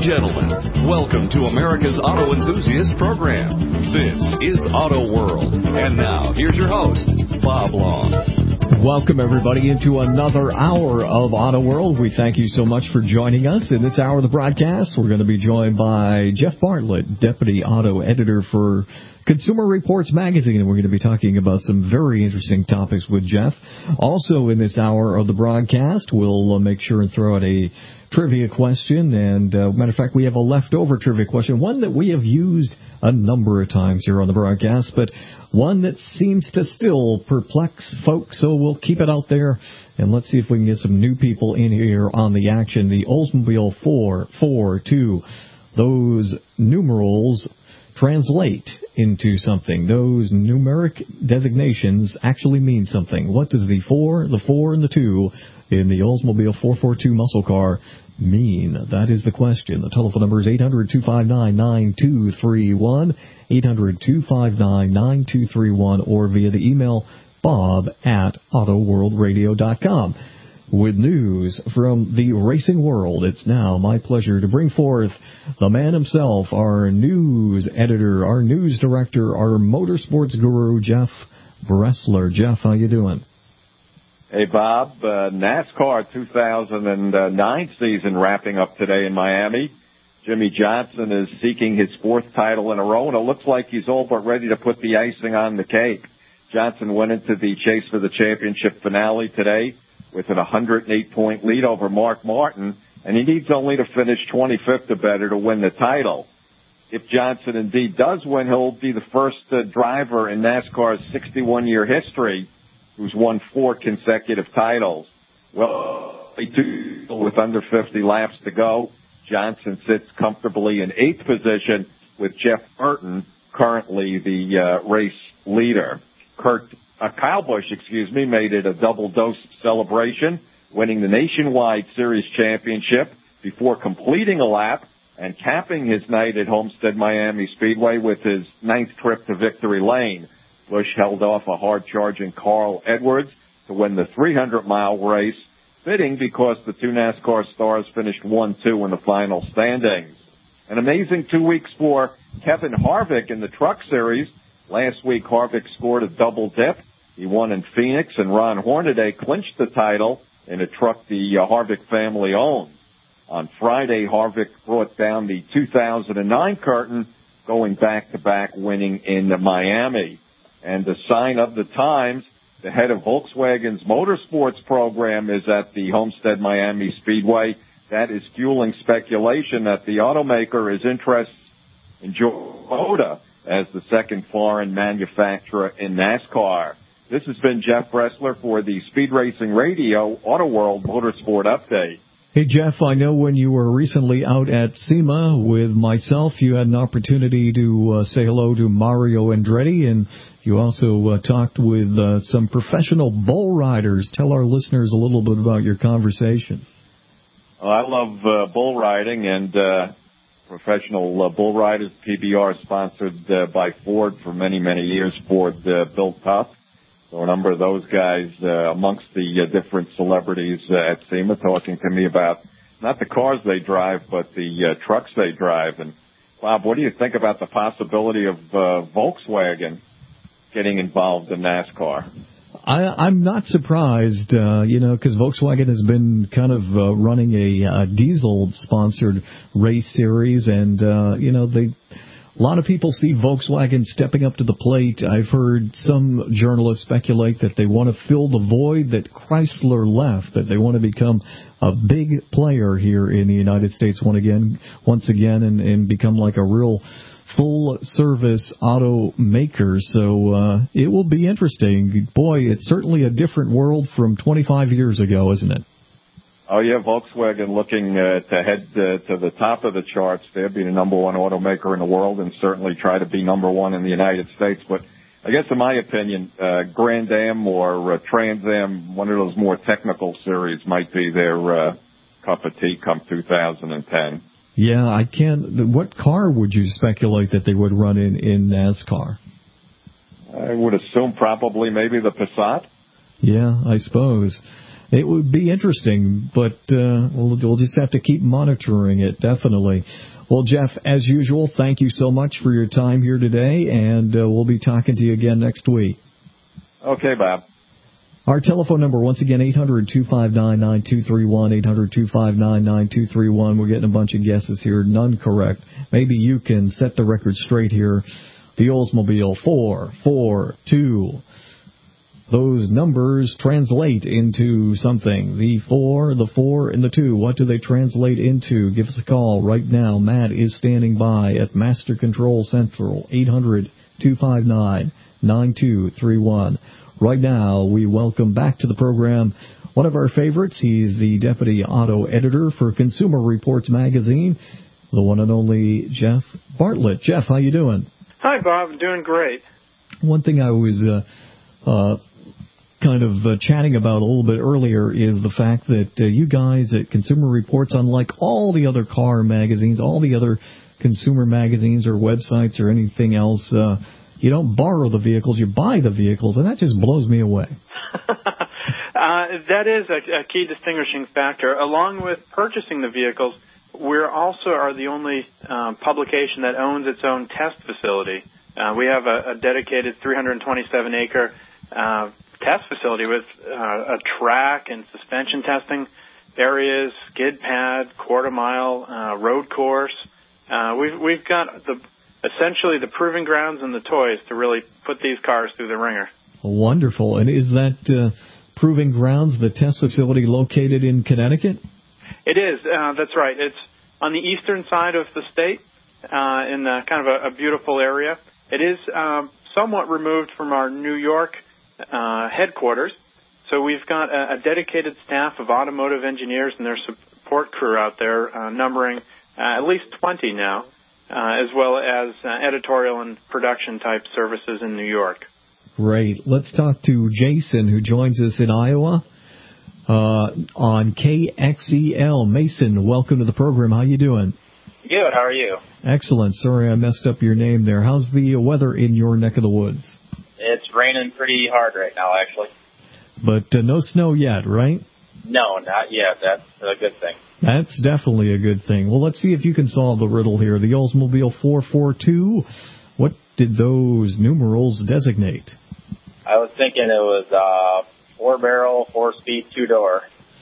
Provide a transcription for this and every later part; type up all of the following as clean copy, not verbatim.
gentlemen, welcome to America's Auto Enthusiast program. This is Auto World. And now, here's your host, Bob Long. Welcome, everybody, into another hour of Auto World. We thank you so much for joining us. In this hour of the broadcast, we're going to be joined by Jeff Bartlett, Deputy Auto Editor for Consumer Reports Magazine, and we're going to be talking about some very interesting topics with Jeff. Also, in this hour of the broadcast, we'll make sure and throw out a trivia question, and matter of fact, we have a leftover trivia question, one that we have used a number of times here on the broadcast, but one that seems to still perplex folks, so we'll keep it out there, and let's see if we can get some new people in here on the action. The Oldsmobile 442, those numerals translate into something. Those numeric designations actually mean something. What does the 4, and the 2 in the Oldsmobile 442 muscle car mean? That is the question. The telephone number is 800-259-9231, 800-259-9231, or via the email bob@autoworldradio.com. With news from the racing world, it's now my pleasure to bring forth the man himself, our news editor, our news director, our motorsports guru, Jeff Bressler. Jeff, how you doing? Hey, Bob. NASCAR 2009 season wrapping up today in Miami. Jimmy Johnson is seeking his fourth title in a row, and it looks like he's all but ready to put the icing on the cake. Johnson went into the chase for the championship finale today with an 108-point lead over Mark Martin, and he needs only to finish 25th or better to win the title. If Johnson indeed does win, he'll be the first driver in NASCAR's 61-year history who's won 4 consecutive titles. Well, with under 50 laps to go, Johnson sits comfortably in 8th position with Jeff Burton, currently the race leader. Kyle Busch, made it a double-dose celebration, winning the Nationwide Series championship before completing a lap and capping his night at Homestead Miami Speedway with his 9th trip to victory lane. Busch held off a hard-charging Carl Edwards to win the 300-mile race, fitting because the two NASCAR stars finished 1-2 in the final standings. An amazing 2 weeks for Kevin Harvick in the Truck Series. Last week, Harvick scored a double dip. He won in Phoenix, and Ron Hornaday clinched the title in a truck the Harvick family owns. On Friday, Harvick brought down the 2009 curtain, going back-to-back winning in Miami. And the sign of the times, the head of Volkswagen's motorsports program is at the Homestead Miami Speedway. That is fueling speculation that the automaker is interested in Toyota as the second foreign manufacturer in NASCAR. This has been Jeff Bressler for the Speed Racing Radio Auto World Motorsport Update. Hey, Jeff, I know when you were recently out at SEMA with myself, you had an opportunity to say hello to Mario Andretti, and you also talked with some professional bull riders. Tell our listeners a little bit about your conversation. Well, I love bull riding, and professional bull riders. PBR sponsored by Ford for many, many years. Ford built Tough. So a number of those guys amongst the different celebrities at SEMA talking to me about not the cars they drive, but the trucks they drive. And, Bob, what do you think about the possibility of Volkswagen getting involved in NASCAR? I'm not surprised, because Volkswagen has been kind of running a diesel-sponsored race series, and, a lot of people see Volkswagen stepping up to the plate. I've heard some journalists speculate that they want to fill the void that Chrysler left, that they want to become a big player here in the United States once again, and become like a real full-service automaker. So it will be interesting. Boy, it's certainly a different world from 25 years ago, isn't it? Oh, yeah, Volkswagen looking to head to the top of the charts. They'll be the number one automaker in the world and certainly try to be number one in the United States. But I guess in my opinion, Grand Am or Trans Am, one of those more technical series might be their cup of tea come 2010. Yeah, I can't. What car would you speculate that they would run in NASCAR? I would assume probably maybe the Passat. Yeah, I suppose. It would be interesting, but we'll just have to keep monitoring it, definitely. Well, Jeff, as usual, thank you so much for your time here today, and we'll be talking to you again next week. Okay, Bob. Our telephone number, once again, 800-259-9231, 800-259-9231. We're getting a bunch of guesses here, none correct. Maybe you can set the record straight here. The Oldsmobile 442. Those numbers translate into something. The 4, and the 2. What do they translate into? Give us a call right now. Matt is standing by at Master Control Central, 800-259-9231. Right now, we welcome back to the program one of our favorites. He's the Deputy Auto Editor for Consumer Reports magazine, the one and only Jeff Bartlett. Jeff, how you doing? Hi, Bob. I'm doing great. One thing I was chatting about a little bit earlier is the fact that you guys at Consumer Reports, unlike all the other car magazines, all the other consumer magazines or websites or anything else, you don't borrow the vehicles, you buy the vehicles, and that just blows me away. That is a key distinguishing factor. Along with purchasing the vehicles, we also are the only publication that owns its own test facility. We have a dedicated 327-acre test facility with a track and suspension testing areas, skid pad, quarter-mile, road course. We've got essentially the proving grounds and the toys to really put these cars through the ringer. Wonderful. And is that proving grounds, the test facility, located in Connecticut? It is. That's right. It's on the eastern side of the state in kind of a beautiful area. It is somewhat removed from our New York headquarters. So we've got a dedicated staff of automotive engineers and their support crew out there, numbering at least 20 now, as well as editorial and production type services in New York. Great. Let's talk to Jason, who joins us in Iowa on KXEL. Mason, welcome to the program. How you doing? Good. How are you? Excellent. Sorry I messed up your name there. How's the weather in your neck of the woods? It's raining pretty hard right now, actually. But no snow yet, right? No, not yet. That's a good thing. That's definitely a good thing. Well, let's see if you can solve the riddle here. The Oldsmobile 442, what did those numerals designate? I was thinking it was 4-barrel, 4-speed, 2-door.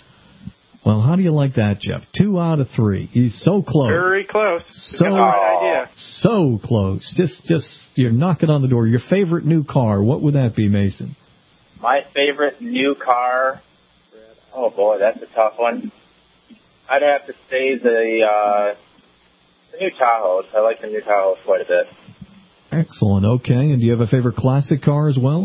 Well, how do you like that, Jeff? 2 out of 3. He's so close. Very close. So, right idea. So close. Just you're knocking on the door. Your favorite new car, what would that be, Mason? My favorite new car, oh boy, that's a tough one. I'd have to say the new Tahoes. I like the new Tahoes quite a bit. Excellent. Okay. And do you have a favorite classic car as well?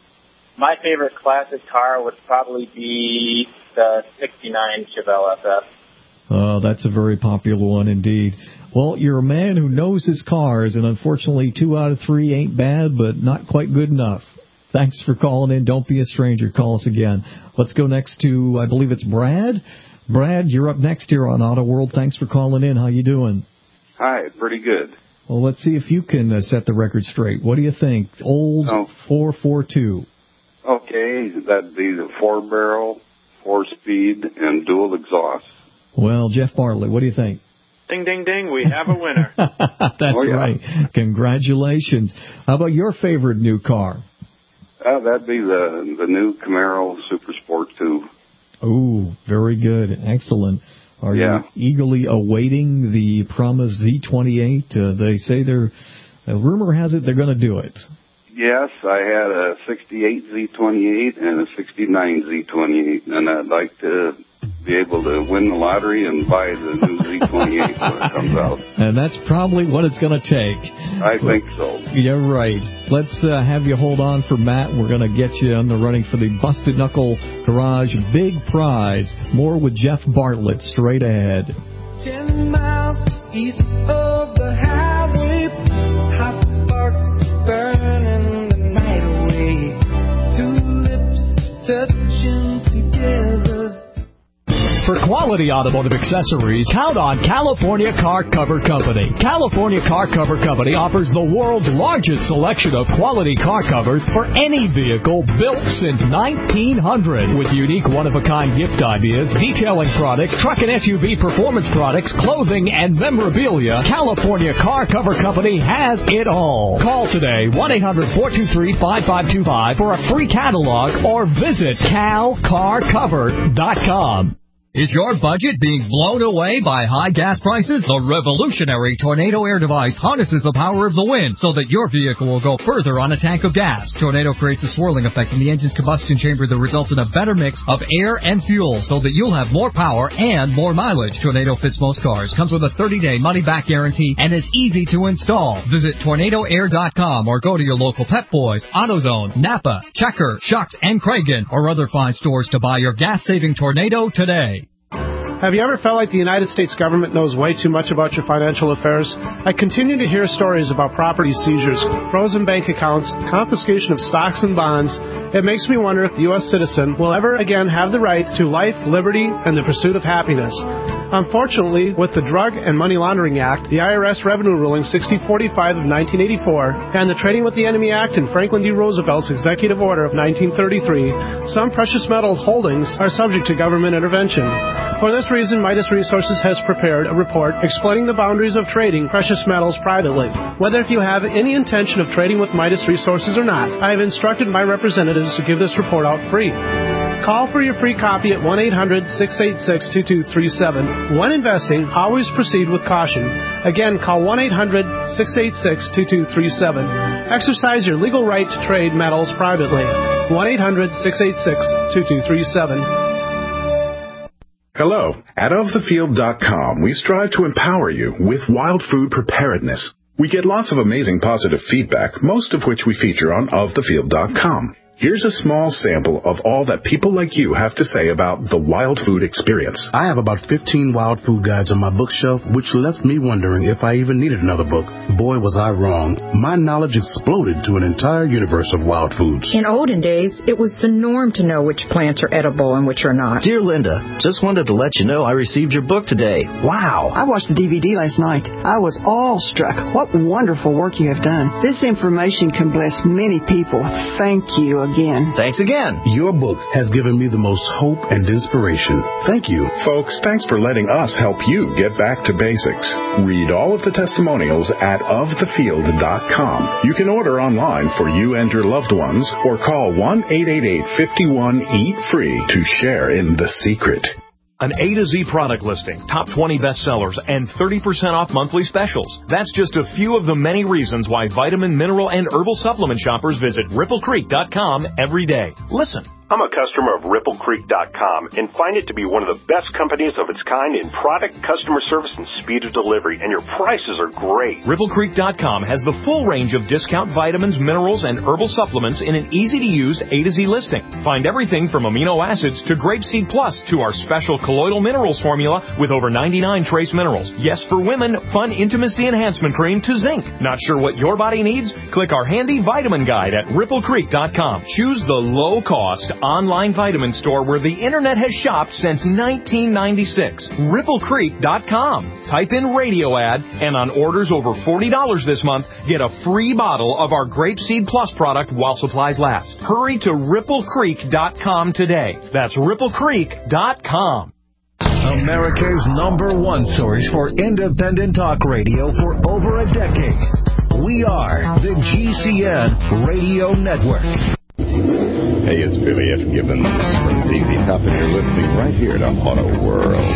My favorite classic car would probably be the 69 Chevelle FF. Oh, that's a very popular one indeed. Well, you're a man who knows his cars, and unfortunately 2 out of 3 ain't bad, but not quite good enough. Thanks for calling in. Don't be a stranger. Call us again. Let's go next to, I believe it's Brad. Brad, you're up next here on Auto World. Thanks for calling in. How you doing? Hi, pretty good. Well, let's see if you can set the record straight. What do you think? Olds 442. Okay, that'd be the 4-barrel, 4-speed, and dual exhaust. Well, Jeff Bartlett, what do you think? Ding, ding, ding, we have a winner. That's right. Congratulations. How about your favorite new car? That'd be the new Camaro Super Sport 2. Oh, very good. Excellent. Are you eagerly awaiting the promised Z28? They say rumor has it they're going to do it. Yes, I had a 68 Z28 and a 69 Z28, and I'd like to be able to win the lottery and buy the new Z28 when it comes out. And that's probably what it's going to take. I think so. You're right. Let's have you hold on for Matt. We're going to get you on the running for the Busted Knuckle Garage Big Prize. More with Jeff Bartlett straight ahead. 10 miles east of the highway, hot sparks burning the night away. Two lips touching together. For quality automotive accessories, count on California Car Cover Company. California Car Cover Company offers the world's largest selection of quality car covers for any vehicle built since 1900. With unique one-of-a-kind gift ideas, detailing products, truck and SUV performance products, clothing, and memorabilia, California Car Cover Company has it all. Call today, 1-800-423-5525 for a free catalog or visit calcarcover.com. Is your budget being blown away by high gas prices? The revolutionary Tornado air device harnesses the power of the wind so that your vehicle will go further on a tank of gas. Tornado creates a swirling effect in the engine's combustion chamber that results in a better mix of air and fuel so that you'll have more power and more mileage. Tornado fits most cars, comes with a 30-day money-back guarantee, and is easy to install. Visit TornadoAir.com or go to your local Pep Boys, AutoZone, Napa, Checker, Shucks, and Kragen, or other fine stores to buy your gas-saving Tornado today. Have you ever felt like the United States government knows way too much about your financial affairs? I continue to hear stories about property seizures, frozen bank accounts, confiscation of stocks and bonds. It makes me wonder if the U.S. citizen will ever again have the right to life, liberty, and the pursuit of happiness. Unfortunately, with the Drug and Money Laundering Act, the IRS Revenue Ruling 6045 of 1984, and the Trading with the Enemy Act and Franklin D. Roosevelt's Executive Order of 1933, some precious metal holdings are subject to government intervention. For this reason, Midas Resources has prepared a report explaining the boundaries of trading precious metals privately. Whether if you have any intention of trading with Midas Resources or not, I have instructed my representatives to give this report out free. Call for your free copy at 1-800-686-2237. When investing, always proceed with caution. Again, call 1-800-686-2237. Exercise your legal right to trade metals privately. 1-800-686-2237. Hello. At OfTheField.com, we strive to empower you with wild food preparedness. We get lots of amazing positive feedback, most of which we feature on OfTheField.com. Here's a small sample of all that people like you have to say about the wild food experience. I have about 15 wild food guides on my bookshelf, which left me wondering if I even needed another book. Boy, was I wrong. My knowledge exploded to an entire universe of wild foods. In olden days, it was the norm to know which plants are edible and which are not. Dear Linda, just wanted to let you know I received your book today. Wow. I watched the DVD last night. I was awestruck. What wonderful work you have done. This information can bless many people. Thank you again. Thanks again. Your book has given me the most hope and inspiration. Thank you. Folks, thanks for letting us help you get back to basics. Read all of the testimonials at ofthefield.com. You can order online for you and your loved ones or call 1-888-51-EAT-FREE to share in the secret. An A to Z product listing, top 20 bestsellers, and 30% off monthly specials. That's just a few of the many reasons why vitamin, mineral, and herbal supplement shoppers visit RippleCreek.com every day. Listen. I'm a customer of RippleCreek.com and find it to be one of the best companies of its kind in product, customer service, and speed of delivery, and your prices are great. RippleCreek.com has the full range of discount vitamins, minerals, and herbal supplements in an easy-to-use A to Z listing. Find everything from amino acids to Grapeseed Plus to our special colloidal minerals formula with over 99 trace minerals. Yes, for women, fun intimacy enhancement cream to zinc. Not sure what your body needs? Click our handy vitamin guide at RippleCreek.com. Choose the low-cost online vitamin store where the internet has shopped since 1996. RippleCreek.com. Type in radio ad, and on orders over $40 this month, get a free bottle of our Grapeseed Plus product while supplies last. Hurry to RippleCreek.com today. That's RippleCreek.com. America's #1 source for independent talk radio for over a decade. We are the GCN Radio Network. Hey, it's Billy F. Gibbons from ZZ Top, and you're listening right here to Auto World.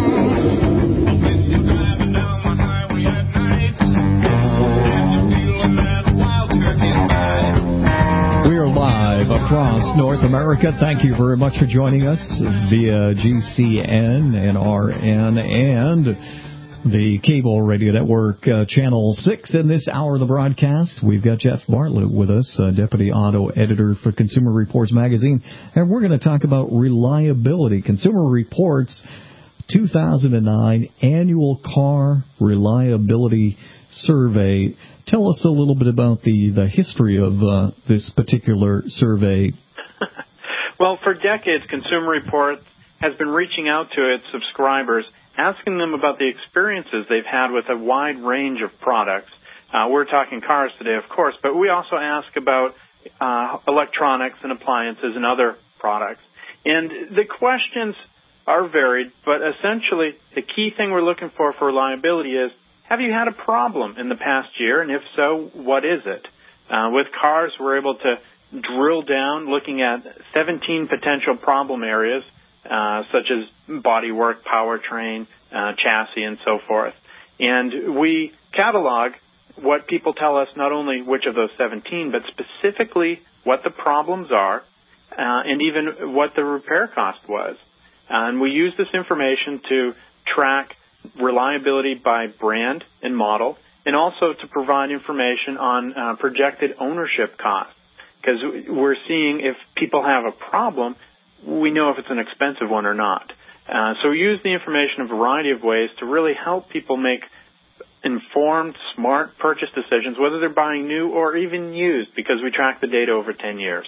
We are live across North America. Thank you very much for joining us via GCN and RN and the cable radio network, Channel 6. In this hour of the broadcast, we've got Jeff Bartlett with us, Deputy Auto Editor for Consumer Reports Magazine, and we're going to talk about reliability. Consumer Reports 2009 Annual Car Reliability Survey. Tell us a little bit about the history of this particular survey. Well, for decades, Consumer Reports has been reaching out to its subscribers, asking them about the experiences they've had with a wide range of products. We're talking cars today, of course, but we also ask about electronics and appliances and other products. And the questions are varied, but essentially the key thing we're looking for reliability is, have you had a problem in the past year, and if so, what is it? With cars, we're able to drill down looking at 17 potential problem areas, such as bodywork, powertrain, chassis, and so forth. And we catalog what people tell us, not only which of those 17, but specifically what the problems are, and even what the repair cost was. And we use this information to track reliability by brand and model, and also to provide information on projected ownership costs. Because we're seeing if people have a problem, we know if it's an expensive one or not. So we use the information in a variety of ways to really help people make informed, smart purchase decisions, whether they're buying new or even used, because we track the data over 10 years.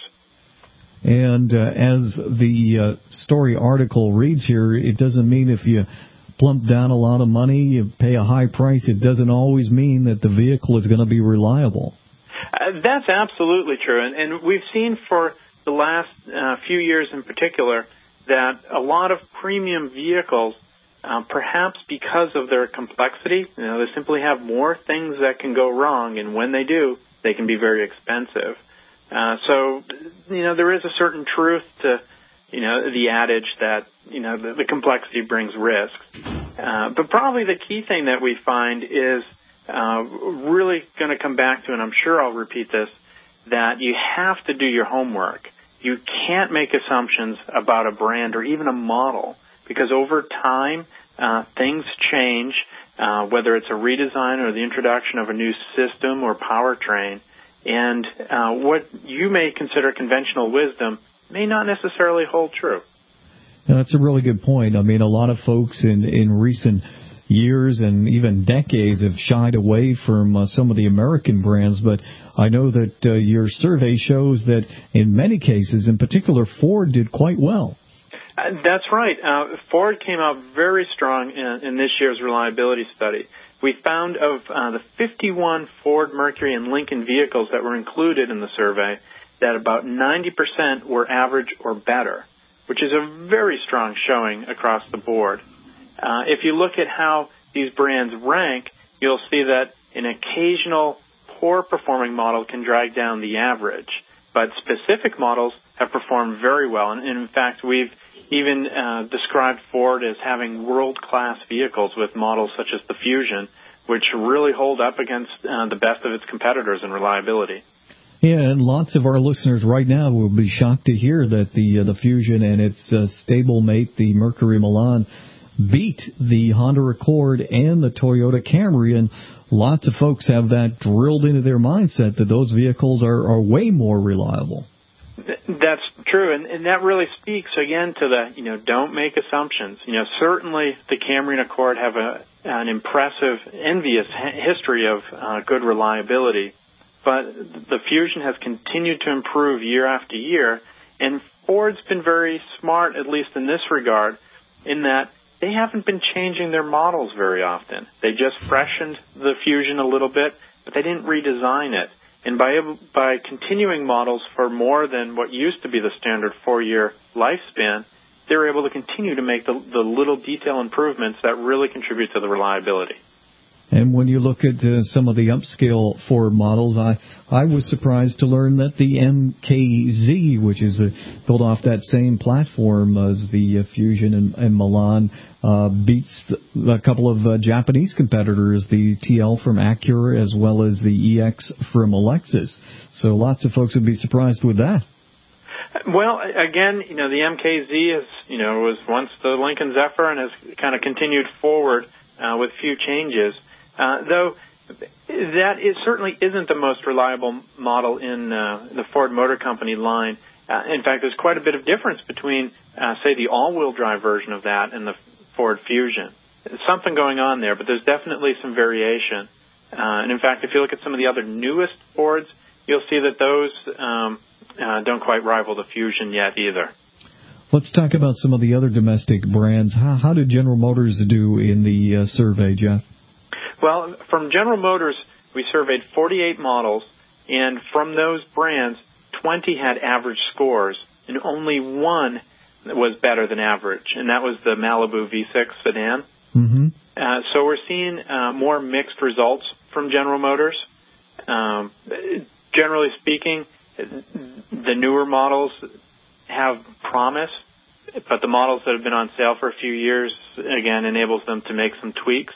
And as the story article reads here, it doesn't mean if you plump down a lot of money, you pay a high price, it doesn't always mean that the vehicle is going to be reliable. That's absolutely true. And we've seen for the last few years in particular that a lot of premium vehicles, perhaps because of their complexity, they simply have more things that can go wrong, and when they do, they can be very expensive. So there is a certain truth to, the adage that, the complexity brings risks. But probably the key thing that we find is really going to come back to, and I'm sure I'll repeat this, that you have to do your homework. You can't make assumptions about a brand or even a model, because over time, things change, whether it's a redesign or the introduction of a new system or powertrain. And what you may consider conventional wisdom may not necessarily hold true. Now, that's a really good point. I mean, a lot of folks in recent years and even decades have shied away from some of the American brands, but I know that your survey shows that in many cases, in particular, Ford did quite well. That's right. Ford came out very strong in this year's reliability study. We found of the 51 Ford, Mercury, and Lincoln vehicles that were included in the survey that about 90% were average or better, which is a very strong showing across the board. If you look at how these brands rank, you'll see that an occasional poor-performing model can drag down the average, but specific models have performed very well. And in fact, we've even described Ford as having world-class vehicles with models such as the Fusion, which really hold up against the best of its competitors in reliability. Yeah, and lots of our listeners right now will be shocked to hear that the Fusion and its stablemate, the Mercury Milan, beat the Honda Accord and the Toyota Camry, and lots of folks have that drilled into their mindset that those vehicles are way more reliable. That's true, and that really speaks again to the, don't make assumptions. Certainly the Camry and Accord have an impressive, envious history of good reliability, but the Fusion has continued to improve year after year, and Ford's been very smart, at least in this regard, in that they haven't been changing their models very often. They just freshened the Fusion a little bit, but they didn't redesign it. And by continuing models for more than what used to be the standard 4-year lifespan, they're able to continue to make the little detail improvements that really contribute to the reliability. And when you look at some of the upscale Ford models, I was surprised to learn that the MKZ, which is built off that same platform as the Fusion and Milan, beats a couple of Japanese competitors, the TL from Acura as well as the EX from Lexus. So lots of folks would be surprised with that. Well, again, the MKZ is, was once the Lincoln Zephyr and has kind of continued forward with few changes. Though that certainly isn't the most reliable model in the Ford Motor Company line. In fact, there's quite a bit of difference between, say, the all-wheel drive version of that and the Ford Fusion. There's something going on there, but there's definitely some variation. And in fact, if you look at some of the other newest Fords, you'll see that those don't quite rival the Fusion yet either. Let's talk about some of the other domestic brands. How did General Motors do in the survey, Jeff? Well, from General Motors, we surveyed 48 models, and from those brands, 20 had average scores, and only one was better than average, and that was the Malibu V6 sedan. Mm-hmm. So we're seeing more mixed results from General Motors. Generally speaking, the newer models have promise, but the models that have been on sale for a few years, again, enables them to make some tweaks.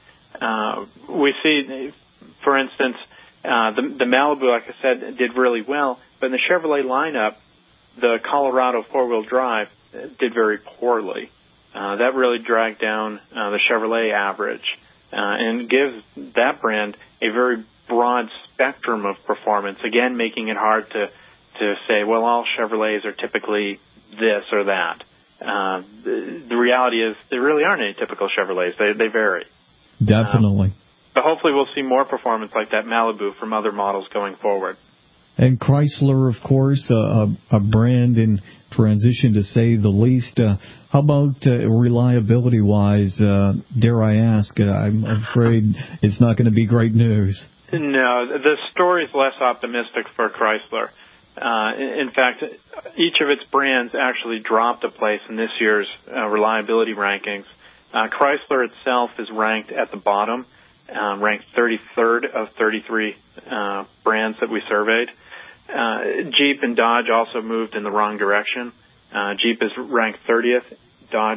We see, for instance, the Malibu, like I said, did really well, but in the Chevrolet lineup, the Colorado four-wheel drive did very poorly. That really dragged down the Chevrolet average and gives that brand a very broad spectrum of performance, again, making it hard to say, well, all Chevrolets are typically this or that. The reality is there really aren't any typical Chevrolets. They vary. Definitely. But hopefully we'll see more performance like that Malibu from other models going forward. And Chrysler, of course, a brand in transition to say the least. How about reliability-wise? Dare I ask? I'm afraid it's not going to be great news. No, the story is less optimistic for Chrysler. In fact, each of its brands actually dropped a place in this year's reliability rankings. Chrysler itself is ranked at the bottom, ranked 33rd of 33 brands that we surveyed. Jeep and Dodge also moved in the wrong direction. Jeep is ranked 30th, Dodge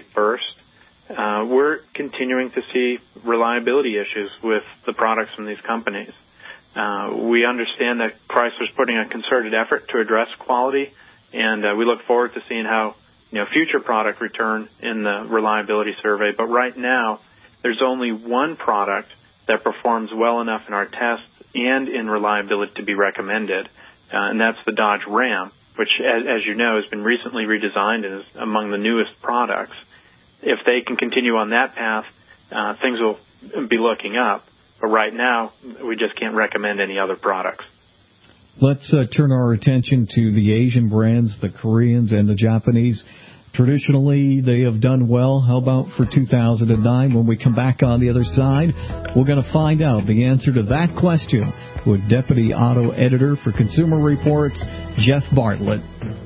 31st. We're continuing to see reliability issues with the products from these companies. We understand that Chrysler's putting a concerted effort to address quality, and we look forward to seeing how future product return in the reliability survey. But right now, there's only one product that performs well enough in our tests and in reliability to be recommended, and that's the Dodge Ram, which, as you know, has been recently redesigned and is among the newest products. If they can continue on that path, things will be looking up. But right now, we just can't recommend any other products. Let's turn our attention to the Asian brands, the Koreans and the Japanese. Traditionally, they have done well. How about for 2009? When we come back on the other side, we're going to find out the answer to that question with Deputy Auto Editor for Consumer Reports, Jeff Bartlett.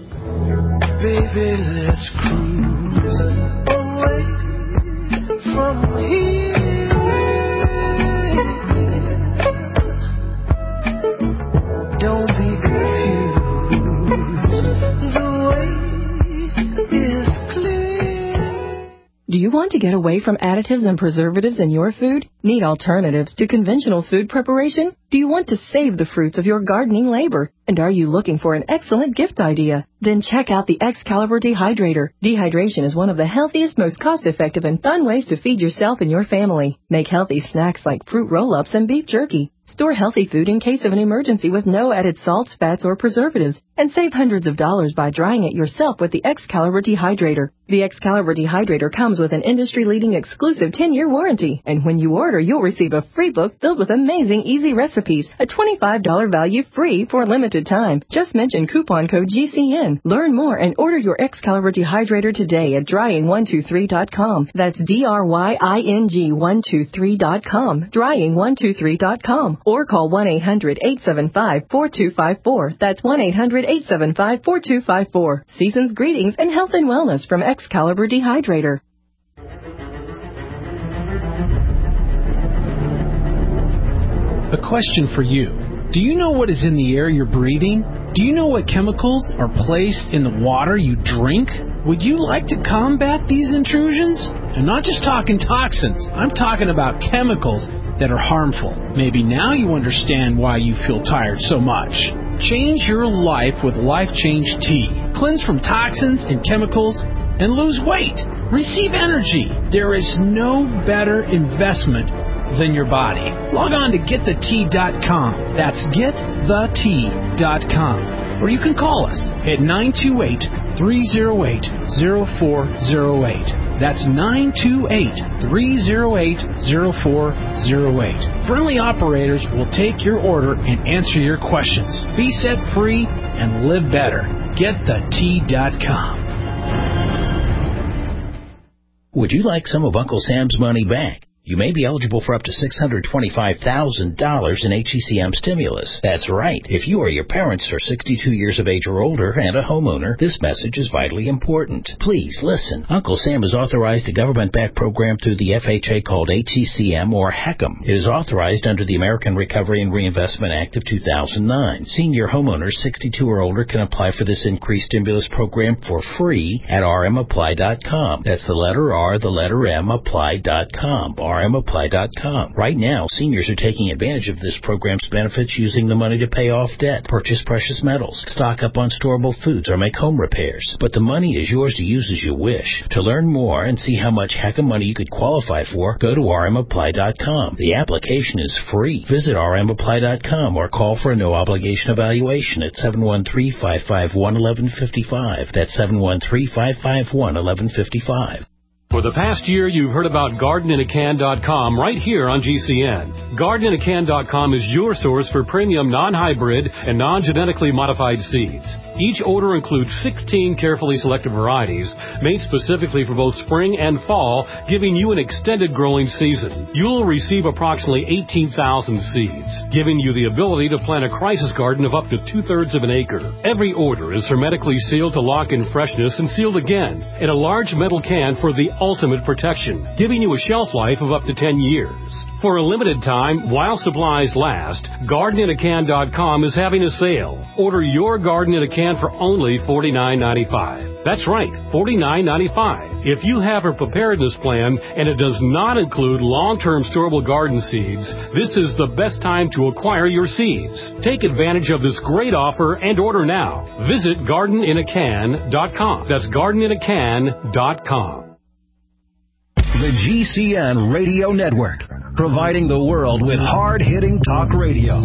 Baby, let's cruise away from here. Don't be confused. The way is clear. Do you want to get away from additives and preservatives in your food? Need alternatives to conventional food preparation? Do you want to save the fruits of your gardening labor? And are you looking for an excellent gift idea? Then check out the Excalibur Dehydrator. Dehydration is one of the healthiest, most cost-effective, and fun ways to feed yourself and your family. Make healthy snacks like fruit roll-ups and beef jerky. Store healthy food in case of an emergency with no added salts, fats, or preservatives. And save hundreds of dollars by drying it yourself with the Excalibur Dehydrator. The Excalibur Dehydrator comes with an industry-leading exclusive 10-year warranty. And when you order, you'll receive a free book filled with amazing easy recipes. A $25 value free for a limited time. Just mention coupon code GCN. Learn more and order your Excalibur Dehydrator today at drying123.com. That's DRYING123.com. Drying123.com. Or call 1-800-875-4254. That's 1-800-875-4254. Season's greetings and health and wellness from Excalibur Dehydrator. A question for you. Do you know what is in the air you're breathing? Do you know what chemicals are placed in the water you drink? Would you like to combat these intrusions? I'm not just talking toxins. I'm talking about chemicals that are harmful. Maybe now you understand why you feel tired so much. Change your life with Life Change Tea. Cleanse from toxins and chemicals and lose weight. Receive energy. There is no better investment than your body. Log on to getthetea.com. That's getthetea.com. Or you can call us at 928-308-0408. That's 928-308-0408. Friendly operators will take your order and answer your questions. Be set free and live better. GetThetea.com. Would you like some of Uncle Sam's money back? You may be eligible for up to $625,000 in HECM stimulus. That's right. If you or your parents are 62 years of age or older and a homeowner, this message is vitally important. Please listen. Uncle Sam has authorized a government-backed program through the FHA called HECM or HECM. It is authorized under the American Recovery and Reinvestment Act of 2009. Senior homeowners 62 or older can apply for this increased stimulus program for free at rmapply.com. That's the letter R, the letter M, apply.com. rmapply.com. Right now, seniors are taking advantage of this program's benefits using the money to pay off debt, purchase precious metals, stock up on storable foods, or make home repairs. But the money is yours to use as you wish. To learn more and see how much HECM money you could qualify for, go to rmapply.com. The application is free. Visit rmapply.com or call for a no-obligation evaluation at 713-551-1155. That's 713-551-1155. For the past year, you've heard about GardenInACan.com right here on GCN. GardenInACan.com is your source for premium non-hybrid and non-genetically modified seeds. Each order includes 16 carefully selected varieties made specifically for both spring and fall, giving you an extended growing season. You'll receive approximately 18,000 seeds, giving you the ability to plant a crisis garden of up to 2/3 of an acre. Every order is hermetically sealed to lock in freshness and sealed again in a large metal can for the ultimate protection, giving you a shelf life of up to 10 years. For a limited time, while supplies last, GardenInACan.com is having a sale. Order your Garden in a Can for only $49.95. That's right, $49.95. If you have a preparedness plan and it does not include long-term storable garden seeds, this is the best time to acquire your seeds. Take advantage of this great offer and order now. Visit GardenInACan.com. That's GardenInACan.com. The GCN Radio Network, providing the world with hard-hitting talk radio.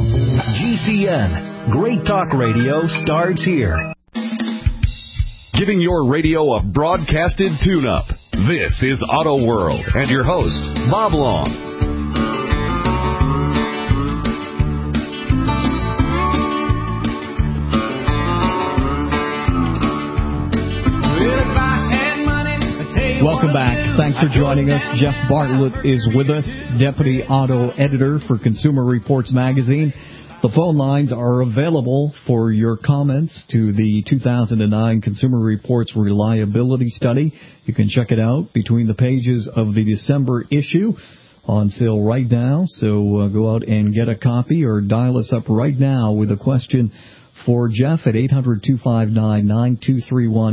GCN, great talk radio starts here. Giving your radio a broadcasted tune-up. This is Auto World and your host, Bob Long. Welcome back. Thanks for joining us. Jeff Bartlett is with us, Deputy Auto Editor for Consumer Reports Magazine. The phone lines are available for your comments to the 2009 Consumer Reports Reliability Study. You can check it out between the pages of the December issue, on sale right now. So go out and get a copy or dial us up right now with a question for Jeff at 800-259-9231,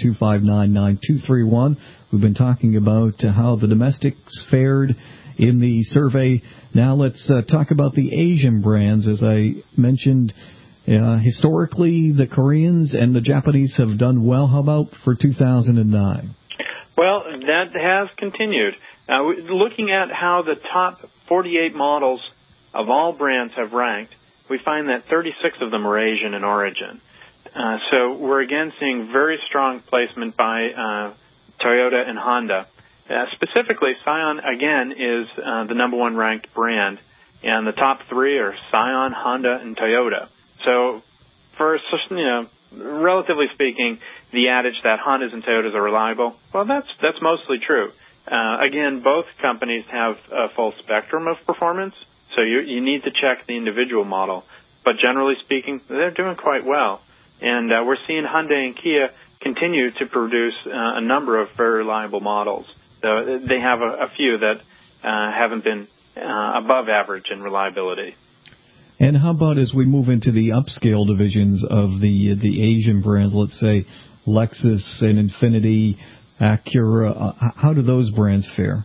800-259-9231. We've been talking about how the domestics fared in the survey. Now let's talk about the Asian brands. As I mentioned, historically, the Koreans and the Japanese have done well. How about for 2009? Well, that has continued. Looking at how the top 48 models of all brands have ranked, we find that 36 of them are Asian in origin. So we're again seeing very strong placement by Toyota and Honda. Specifically, Scion, again, is the number one ranked brand, and the top three are Scion, Honda, and Toyota. So for, relatively speaking, the adage that Hondas and Toyotas are reliable, well, that's mostly true. Again, both companies have a full spectrum of performance, so you need to check the individual model. But generally speaking, they're doing quite well. And we're seeing Hyundai and Kia continue to produce a number of very reliable models. So they have a few that haven't been above average in reliability. And how about as we move into the upscale divisions of the Asian brands, let's say Lexus and Infiniti, Acura, how do those brands fare?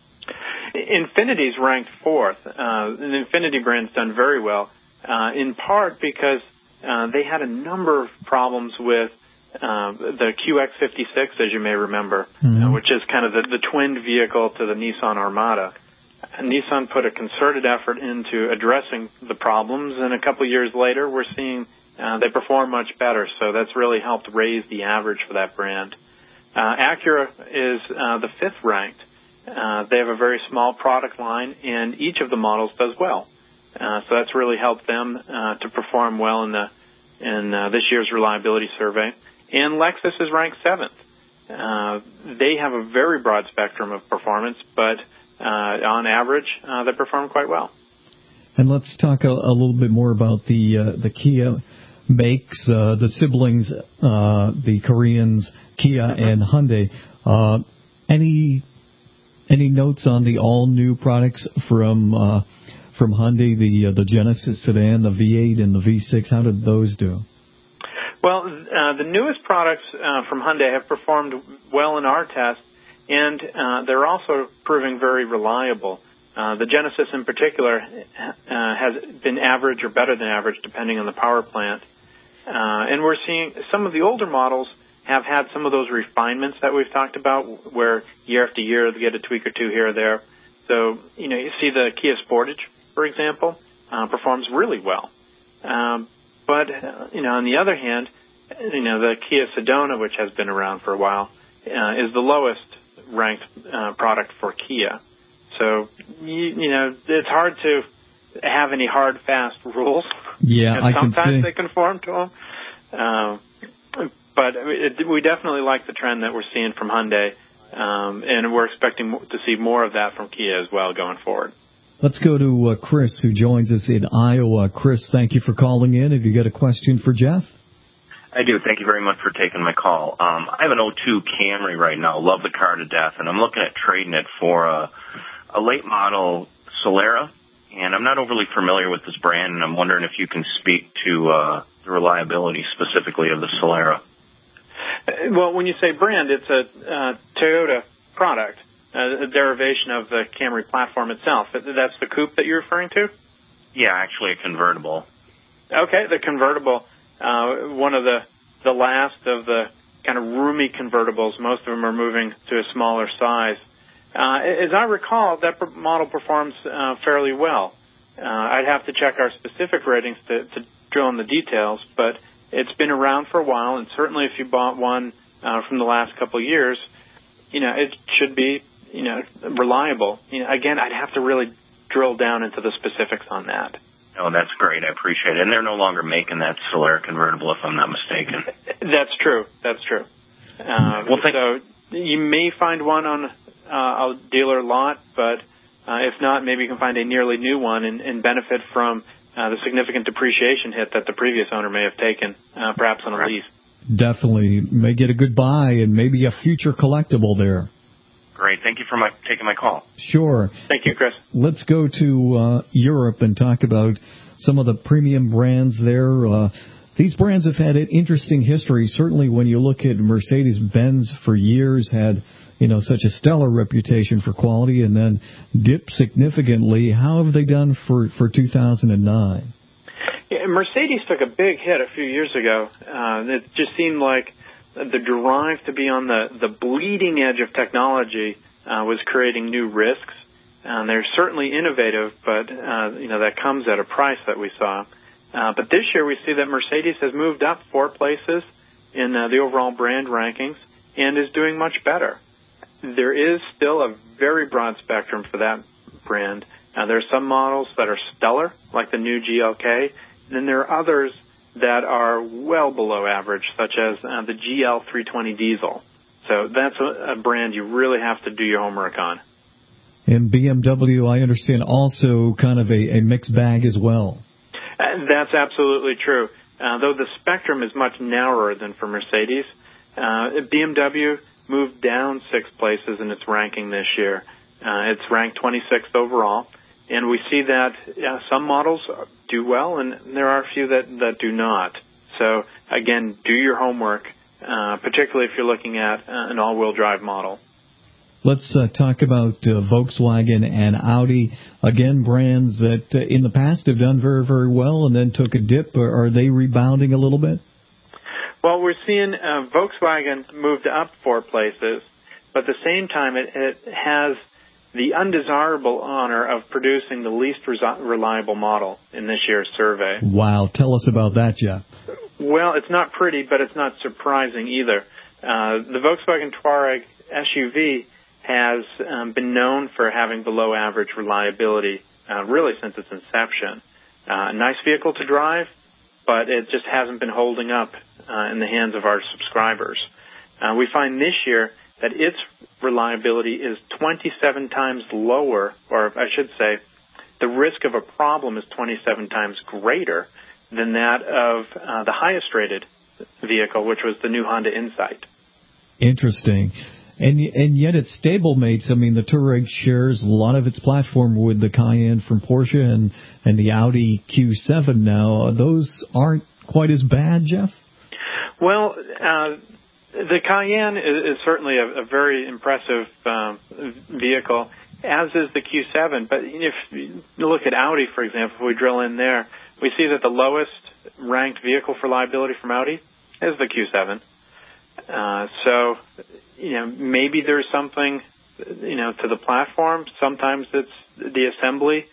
Infinity's ranked fourth. The Infiniti brand's done very well, in part because they had a number of problems with the QX56, as you may remember, which is kind of the twin vehicle to the Nissan Armada. Nissan put a concerted effort into addressing the problems, and a couple years later, we're seeing they perform much better. So that's really helped raise the average for that brand. Acura is the fifth ranked. They have a very small product line, and each of the models does well. So that's really helped them to perform well in this year's reliability survey. And Lexus is ranked seventh. they have a very broad spectrum of performance, but on average, they perform quite well. And let's talk a little bit more about the Kia makes, the siblings, the Koreans, Kia and Hyundai. Any notes on the all-new products from Hyundai, the Genesis sedan, the V8 and the V6? How did those do? Well, the newest products from Hyundai have performed well in our tests, and they're also proving very reliable. The Genesis in particular has been average or better than average depending on the power plant. And we're seeing some of the older models have had some of those refinements that we've talked about where year after year they get a tweak or two here or there. So, you see the Kia Sportage, for example, performs really well. But on the other hand, the Kia Sedona, which has been around for a while, is the lowest ranked product for Kia. So, it's hard to have any hard, fast rules. Yeah, I can see. Sometimes they conform to them. But we definitely like the trend that we're seeing from Hyundai, and we're expecting to see more of that from Kia as well going forward. Let's go to Chris, who joins us in Iowa. Chris, thank you for calling in. Have you got a question for Jeff? I do. Thank you very much for taking my call. I have an 02 Camry right now. Love the car to death, and I'm looking at trading it for a late model Solera. And I'm not overly familiar with this brand, and I'm wondering if you can speak to the reliability specifically of the Solera. Well, when you say brand, it's a Toyota product, a derivation of the Camry platform itself. That's the coupe that you're referring to? Yeah, actually a convertible. Okay, the convertible, one of the last of the kind of roomy convertibles. Most of them are moving to a smaller size. As I recall, that model performs fairly well. I'd have to check our specific ratings to drill in the details, but it's been around for a while, and certainly if you bought one from the last couple of years, it should be, reliable. Again, I'd have to really drill down into the specifics on that. Oh, that's great. I appreciate it. And they're no longer making that Solera convertible, if I'm not mistaken. That's true. So you may find one on a dealer lot, but if not, maybe you can find a nearly new one and benefit from the significant depreciation hit that the previous owner may have taken, perhaps on a lease. Definitely. May get a good buy and maybe a future collectible there. Great. Thank you for taking my call. Sure. Thank you, Chris. Let's go to Europe and talk about some of the premium brands there. These brands have had an interesting history. Certainly when you look at Mercedes-Benz for years had such a stellar reputation for quality and then dipped significantly. How have they done for 2009? Yeah, Mercedes took a big hit a few years ago. It just seemed like the drive to be on the bleeding edge of technology was creating new risks. They're certainly innovative, but that comes at a price that we saw. But this year we see that Mercedes has moved up 4 places in the overall brand rankings and is doing much better. There is still a very broad spectrum for that brand. There are some models that are stellar, like the new GLK, and then there are others that are well below average, such as the GL320 diesel. So that's a brand you really have to do your homework on. And BMW, I understand, also kind of a mixed bag as well. That's absolutely true. Though the spectrum is much narrower than for Mercedes, BMW moved down 6 places in its ranking this year. It's ranked 26th overall. And we see that some models do well, and there are a few that do not. So, again, do your homework, particularly if you're looking at an all-wheel drive model. Let's talk about Volkswagen and Audi. Again, brands that in the past have done very, very well and then took a dip. Are they rebounding a little bit? Well, we're seeing Volkswagen moved up 4 places, but at the same time it has the undesirable honor of producing the least reliable model in this year's survey. Wow. Tell us about that, Jeff. Well, it's not pretty, but it's not surprising either. The Volkswagen Touareg SUV has been known for having below average reliability really since its inception. A nice vehicle to drive, but it just hasn't been holding up in the hands of our subscribers. We find this year that its reliability is 27 times lower, or I should say, the risk of a problem is 27 times greater than that of the highest rated vehicle, which was the new Honda Insight. Interesting. And yet it's stablemates. I mean, the Touareg shares a lot of its platform with the Cayenne from Porsche and the Audi Q7 now. Those aren't quite as bad, Jeff? Well, the Cayenne is certainly a very impressive vehicle, as is the Q7. But if you look at Audi, for example, if we drill in there, we see that the lowest ranked vehicle for liability from Audi is the Q7. So, maybe there's something, to the platform. Sometimes it's the assembly.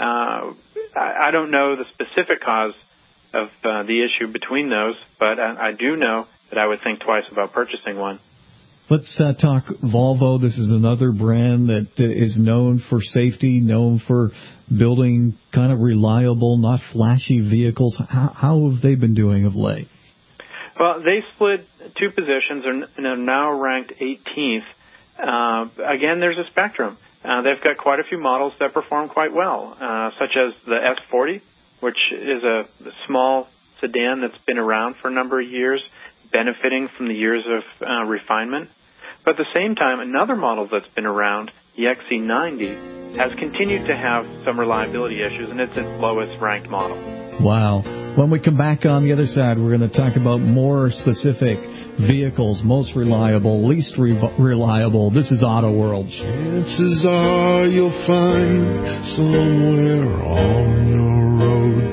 I don't know the specific cause of the issue between those, but I do know that I would think twice about purchasing one. Let's talk Volvo. This is another brand that is known for safety, known for building kind of reliable, not flashy vehicles. How have they been doing of late? Well, they slid 2 positions and are now ranked 18th. Again, there's a spectrum. They've got quite a few models that perform quite well, such as the S40, which is a small sedan that's been around for a number of years, benefiting from the years of refinement. But at the same time, another model that's been around, the XC90, has continued to have some reliability issues, and it's its lowest ranked model. Wow. When we come back on the other side, we're going to talk about more specific vehicles, most reliable, least reliable. This is Auto World. Chances are you'll find somewhere on the road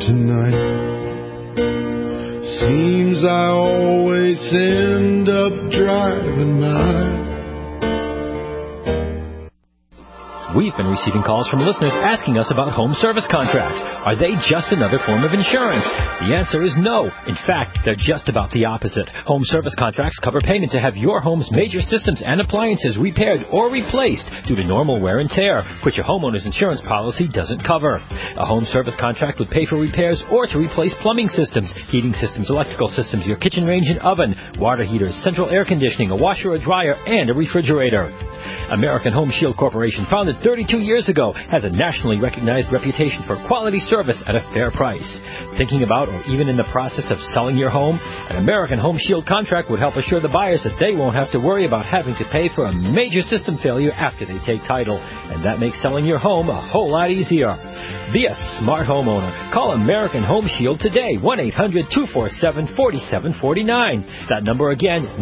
tonight. Seems I always end up driving by. We've been receiving calls from listeners asking us about home service contracts. Are they just another form of insurance? The answer is no. In fact, they're just about the opposite. Home service contracts cover payment to have your home's major systems and appliances repaired or replaced due to normal wear and tear, which your homeowner's insurance policy doesn't cover. A home service contract would pay for repairs or to replace plumbing systems, heating systems, electrical systems, your kitchen range and oven, water heaters, central air conditioning, a washer or dryer, and a refrigerator. American Home Shield Corporation, founded 32 years ago, has a nationally recognized reputation for quality service at a fair price. Thinking about or even in the process of selling your home? An American Home Shield contract would help assure the buyers that they won't have to worry about having to pay for a major system failure after they take title. And that makes selling your home a whole lot easier. Be a smart homeowner. Call American Home Shield today, 1-800-247-4749. That number again,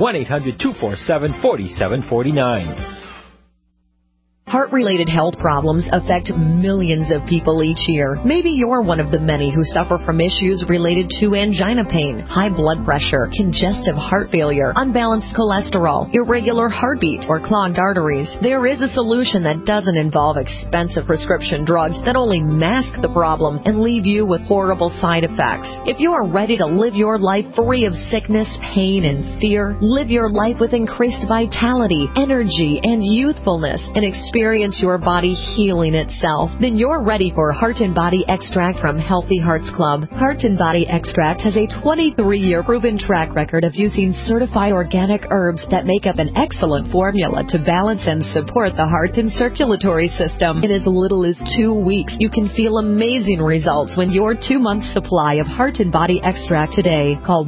1-800-247-4749. Heart-related health problems affect millions of people each year. Maybe you're one of the many who suffer from issues related to angina pain, high blood pressure, congestive heart failure, unbalanced cholesterol, irregular heartbeat, or clogged arteries. There is a solution that doesn't involve expensive prescription drugs that only mask the problem and leave you with horrible side effects. If you are ready to live your life free of sickness, pain, and fear, live your life with increased vitality, energy, and youthfulness, and experience your body healing itself, then you're ready for Heart and Body Extract from Healthy Hearts Club. Heart and Body Extract has a 23-year proven track record of using certified organic herbs that make up an excellent formula to balance and support the heart and circulatory system. In as little as 2 weeks, you can feel amazing results when your 2-month supply of Heart and Body Extract today. Call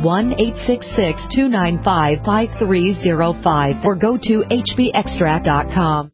1-866-295-5305 or go to hbextract.com.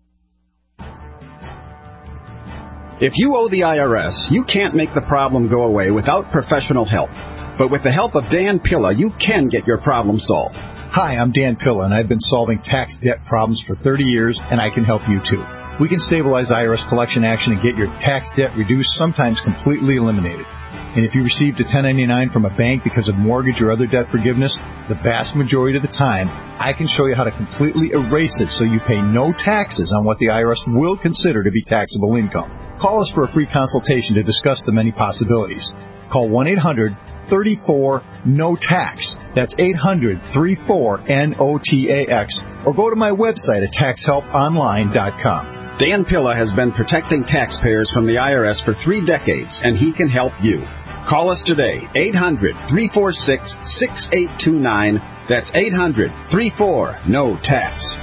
If you owe the IRS, you can't make the problem go away without professional help. But with the help of Dan Pilla, you can get your problem solved. Hi, I'm Dan Pilla, and I've been solving tax debt problems for 30 years, and I can help you too. We can stabilize IRS collection action and get your tax debt reduced, sometimes completely eliminated. And if you received a 1099 from a bank because of mortgage or other debt forgiveness, the vast majority of the time, I can show you how to completely erase it so you pay no taxes on what the IRS will consider to be taxable income. Call us for a free consultation to discuss the many possibilities. Call 1-800-34-NO-TAX. That's 800-34-NOTAX. Or go to my website at taxhelponline.com. Dan Pilla has been protecting taxpayers from the IRS for 3 decades, and he can help you. Call us today, 800-346-6829. That's 800-34-NO-TAX.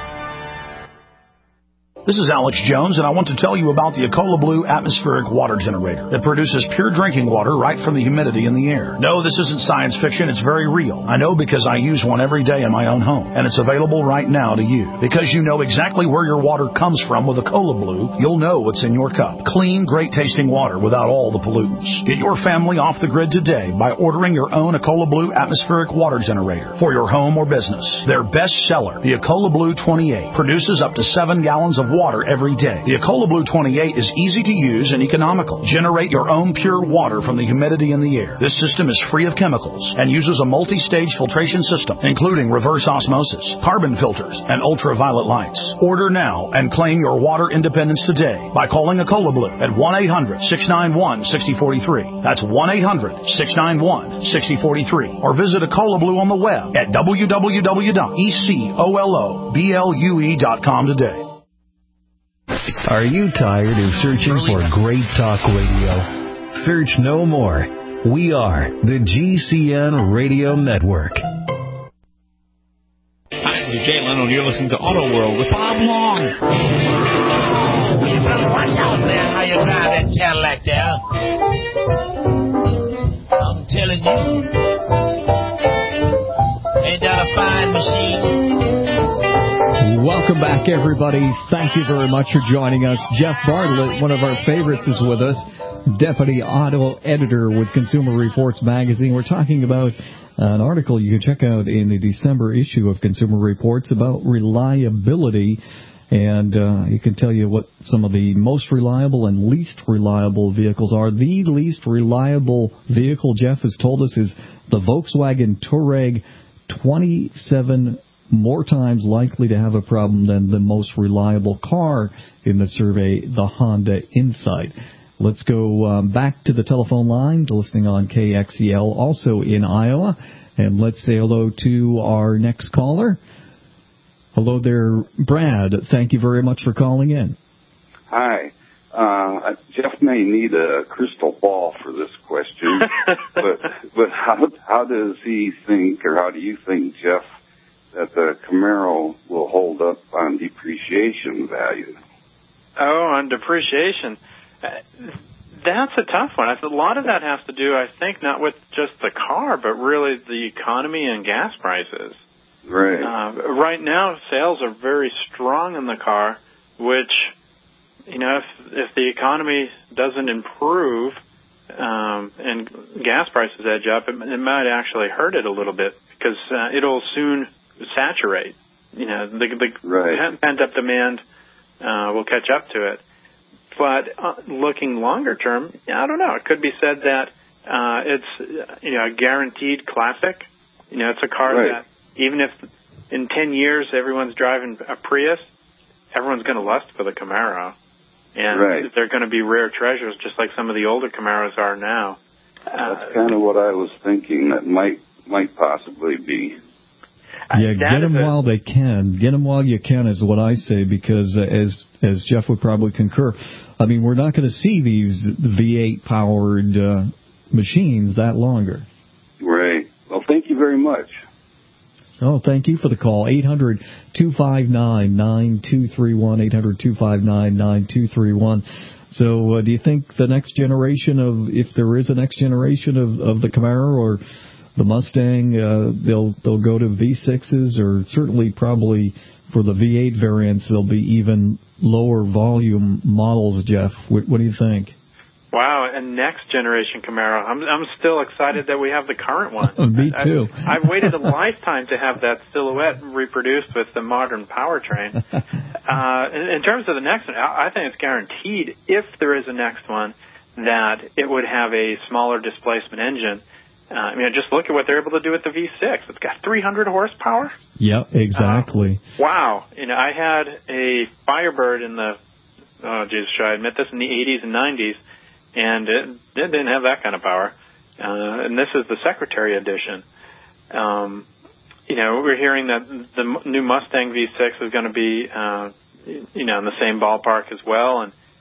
This is Alex Jones, and I want to tell you about the Ecola Blue atmospheric water generator that produces pure drinking water right from the humidity in the air. No, this isn't science fiction. It's very real. I know because I use one every day in my own home, and it's available right now to you. Because you know exactly where your water comes from with Ecola Blue, you'll know what's in your cup. Clean, great-tasting water without all the pollutants. Get your family off the grid today by ordering your own Ecola Blue atmospheric water generator for your home or business. Their best seller, the Ecola Blue 28, produces up to 7 gallons of water every day. The Ecola Blue 28 is easy to use and economical. Generate your own pure water from the humidity in the air. This system is free of chemicals and uses a multi-stage filtration system, including reverse osmosis, carbon filters, and ultraviolet lights. Order now and claim your water independence today by calling Ecola Blue at 1-800-691-6043. That's 1-800-691-6043. Or visit Ecola Blue on the web at www.ecoloblu.com today. Are you tired of searching for great talk radio? Search no more. We are the GCN Radio Network. Hi, this is Jay Leno, and you're listening to Auto World with Bob Long. You better watch out, man, how you drive that Cadillac there. I'm telling you. Ain't that a fine machine? Welcome back, everybody. Thank you very much for joining us. Jeff Bartlett, one of our favorites, is with us, Deputy Auto Editor with Consumer Reports Magazine. We're talking about an article you can check out in the December issue of Consumer Reports about reliability, and he can tell you what some of the most reliable and least reliable vehicles are. The least reliable vehicle, Jeff has told us, is the Volkswagen Touareg, 27 more times likely to have a problem than the most reliable car in the survey, the Honda Insight. Let's go back to the telephone line, listening on KXEL, also in Iowa, and let's say hello to our next caller. Hello there, Brad. Thank you very much for calling in. Hi. Jeff may need a crystal ball for this question, but how does he think, or how do you think, Jeff, that the Camaro will hold up on depreciation value? Oh, on depreciation. That's a tough one. A lot of that has to do, I think, not with just the car, but really the economy and gas prices. Right. Right now, sales are very strong in the car, which, you know, if the economy doesn't improve and gas prices edge up, it might actually hurt it a little bit because it'll soon saturate. You know, the pent-up demand will catch up to it. But looking longer term, I don't know. It could be said that it's, you know, a guaranteed classic. You know, it's a car that even if in 10 years everyone's driving a Prius, everyone's going to lust for the Camaro. And they're going to be rare treasures, just like some of the older Camaros are now. That's kind of what I was thinking. That might possibly be. Yeah, get them while they can. Get them while you can is what I say, because as Jeff would probably concur, I mean, we're not going to see these V8-powered machines that longer. Right. Well, thank you very much. Oh, thank you for the call. 800-259-9231, 800-259-9231. So do you think the next generation of, if there is a next generation of the Camaro or the Mustang, they'll go to V6s, or certainly probably for the V8 variants, there'll be even lower volume models, Jeff? What do you think? Wow, a next generation Camaro. I'm still excited that we have the current one. Me too. I've waited a lifetime to have that silhouette reproduced with the modern powertrain. In terms of the next one, I think it's guaranteed, if there is a next one, that it would have a smaller displacement engine. I mean, just look at what they're able to do with the V6. It's got 300 horsepower. Yep, exactly. Wow. You know, I had a Firebird in the, should I admit this, in the 80s and 90s, and it didn't have that kind of power. And this is the Secretary edition. You know, we're hearing that the new Mustang V6 is going to be, you know, in the same ballpark as well. And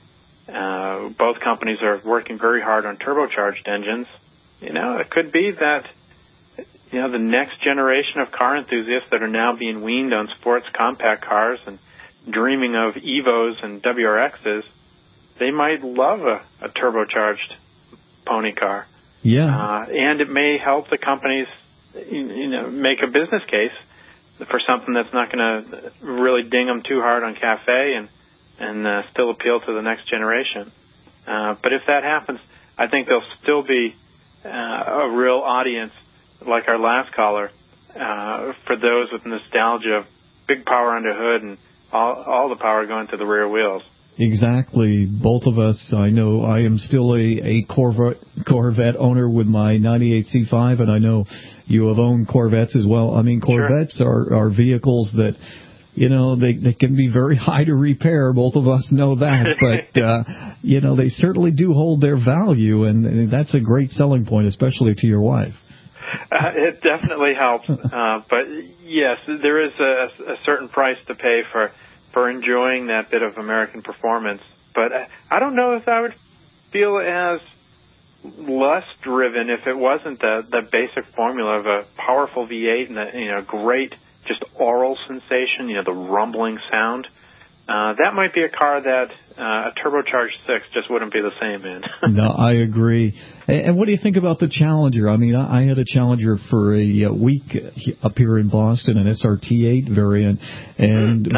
Both companies are working very hard on turbocharged engines. It could be that, the next generation of car enthusiasts that are now being weaned on sports compact cars and dreaming of Evos and WRXs, they might love a turbocharged pony car. Yeah. And it may help the companies, make a business case for something that's not going to really ding them too hard on CAFE and still appeal to the next generation. But if that happens, I think there'll still be a real audience, like our last caller, for those with nostalgia of big power under hood and all the power going to the rear wheels. Exactly. Both of us, I know I am still a Corvette owner with my 98 C5, and I know you have owned Corvettes as well. I mean, Corvettes are vehicles that, they can be very high to repair. Both of us know that. But, they certainly do hold their value, and that's a great selling point, especially to your wife. It definitely helps. But, yes, there is a certain price to pay for enjoying that bit of American performance. But I don't know if I would feel as lust driven if it wasn't the basic formula of a powerful V8 and a great just oral sensation, the rumbling sound. That might be a car that a turbocharged 6 just wouldn't be the same in. No, I agree. And what do you think about the Challenger? I mean, I had a Challenger for a week up here in Boston, an SRT8 variant, and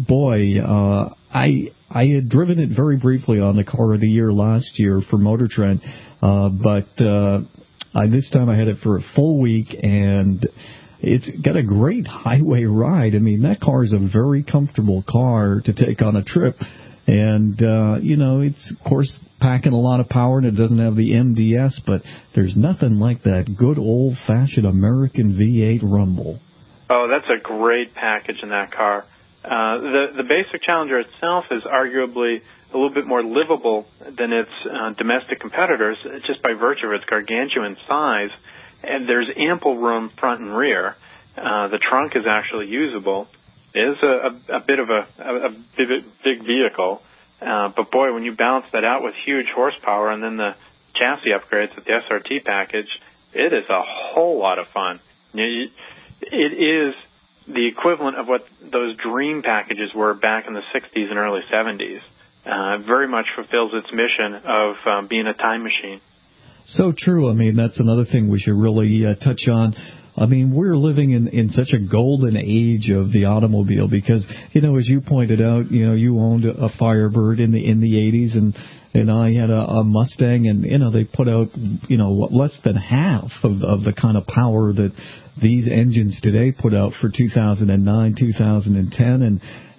I had driven it very briefly on the Car of the Year last year for Motor Trend, but this time I had it for a full week, and it's got a great highway ride. I mean, that car is a very comfortable car to take on a trip. And, it's, of course, packing a lot of power, and it doesn't have the MDS, but there's nothing like that good old-fashioned American V8 rumble. Oh, that's a great package in that car. The basic Challenger itself is arguably a little bit more livable than its domestic competitors, just by virtue of its gargantuan size. And there's ample room front and rear. The trunk is actually usable. It is a bit of a big vehicle. But boy, when you balance that out with huge horsepower and then the chassis upgrades with the SRT package, it is a whole lot of fun. It is the equivalent of what those dream packages were back in the 60s and early 70s. Very much fulfills its mission of being a time machine. So true. I mean, that's another thing we should really touch on. I mean, we're living in such a golden age of the automobile because, as you pointed out, you owned a Firebird in the 80s and I had a Mustang, and, they put out, less than half of the kind of power that these engines today put out for 2009, 2010,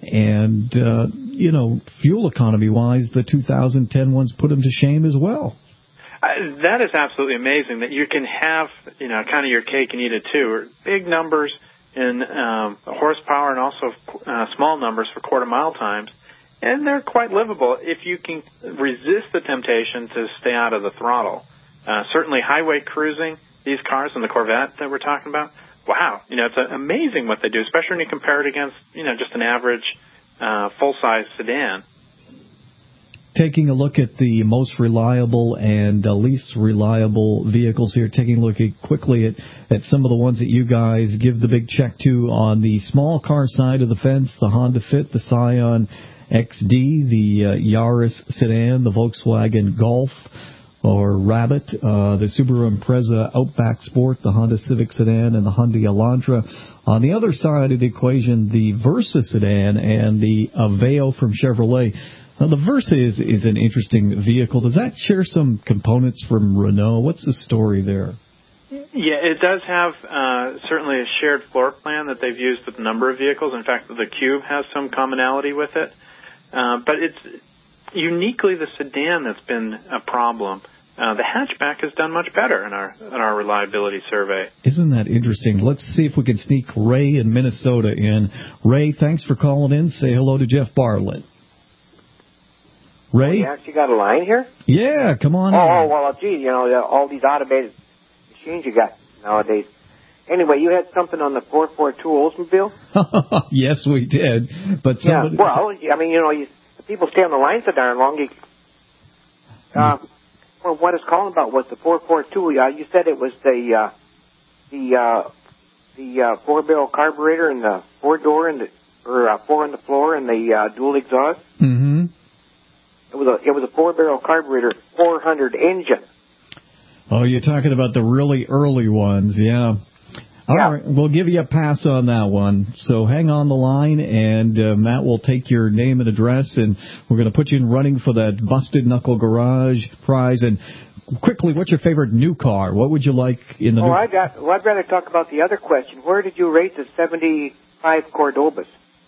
and fuel economy wise, the 2010 ones put them to shame as well. That is absolutely amazing that you can have, kind of your cake and eat it too. Or big numbers in horsepower and also small numbers for quarter-mile times. And they're quite livable if you can resist the temptation to stay out of the throttle. Certainly highway cruising, these cars and the Corvette that we're talking about, wow. It's amazing what they do, especially when you compare it against, just an average full-size sedan. Taking a look at the most reliable and least reliable vehicles here, taking a look quickly at some of the ones that you guys give the big check to on the small car side of the fence, the Honda Fit, the Scion XD, the Yaris sedan, the Volkswagen Golf or Rabbit, the Subaru Impreza Outback Sport, the Honda Civic sedan, and the Hyundai Elantra. On the other side of the equation, the Versa sedan and the Aveo from Chevrolet. Now, the Versa is an interesting vehicle. Does that share some components from Renault? What's the story there? Yeah, it does have certainly a shared floor plan that they've used with a number of vehicles. In fact, the Cube has some commonality with it. But it's uniquely the sedan that's been a problem. The hatchback has done much better in our reliability survey. Isn't that interesting? Let's see if we can sneak Ray in Minnesota in. Ray, thanks for calling in. Say hello to Jeff Bartlett. Ray? You actually got a line here? Yeah, come on in. Oh, well, gee, all these automated machines you got nowadays. Anyway, you had something on the 442 Oldsmobile? Yes, we did. But somebody... Yeah, well, I mean, people stay on the line so darn long, Well, what it's calling about was the 442. You said it was the 4-barrel carburetor and the 4-door and 4 on the floor and the dual exhaust. Mm-hmm. It was a 4-barrel carburetor, 400 engine. Oh, you're talking about the really early ones, yeah. All right, we'll give you a pass on that one. So hang on the line, and Matt will take your name and address, and we're going to put you in running for that Busted Knuckle Garage prize. And quickly, what's your favorite new car? What would you like in the new... I'd rather talk about the other question. Where did you rate the 75 Cordobas?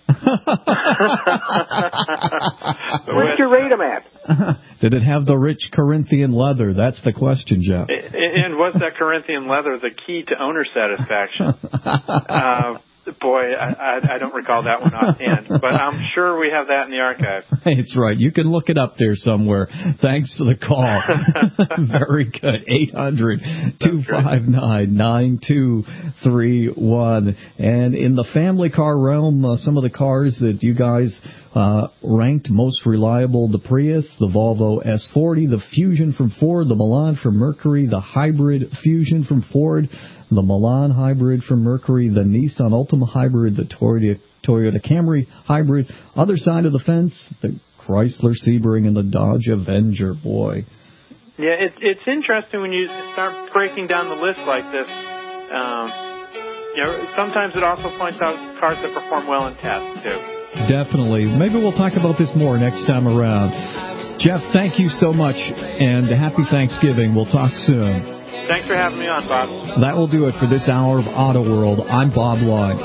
Where did you rate them at? Did it have the rich Corinthian leather? That's the question, Jeff. And was that Corinthian leather the key to owner satisfaction? Boy, I don't recall that one offhand, but I'm sure we have that in the archive. It's right. You can look it up there somewhere. Thanks for the call. Very good. 800-259-9231. And in the family car realm, some of the cars that you guys ranked most reliable, the Prius, the Volvo S40, the Fusion from Ford, the Milan from Mercury, the Hybrid Fusion from Ford, the Milan Hybrid from Mercury, the Nissan Altima Hybrid, the Toyota Camry Hybrid. Other side of the fence, the Chrysler Sebring and the Dodge Avenger. Boy. Yeah, it's interesting when you start breaking down the list like this. Sometimes it also points out cars that perform well in tests, too. Definitely. Maybe we'll talk about this more next time around. Jeff, thank you so much, and happy Thanksgiving. We'll talk soon. Thanks for having me on, Bob. That will do it for this hour of Auto World. I'm Bob Long.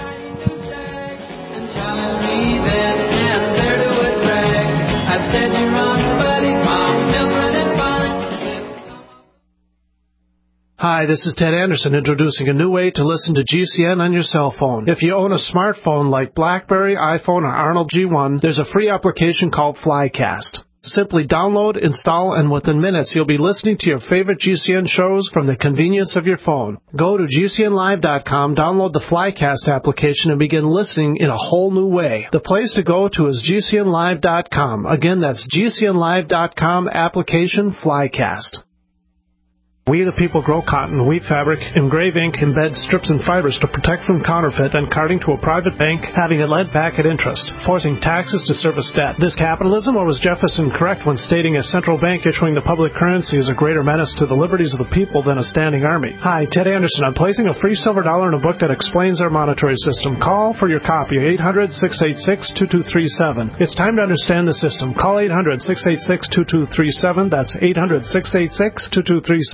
Hi, this is Ted Anderson introducing a new way to listen to GCN on your cell phone. If you own a smartphone like BlackBerry, iPhone, or Arnold G1, there's a free application called Flycast. Simply download, install, and within minutes you'll be listening to your favorite GCN shows from the convenience of your phone. Go to GCNlive.com, download the Flycast application, and begin listening in a whole new way. The place to go to is GCNlive.com. Again, that's GCNlive.com, application Flycast. We the people grow cotton, weave fabric, engrave ink, embed strips and fibers to protect from counterfeit and carting to a private bank, having it lent back at interest, forcing taxes to service debt. This capitalism, or was Jefferson correct when stating a central bank issuing the public currency is a greater menace to the liberties of the people than a standing army? Hi, Ted Anderson. I'm placing a free silver dollar in a book that explains our monetary system. Call for your copy, 800-686-2237. It's time to understand the system. Call 800-686-2237. That's 800-686-2237.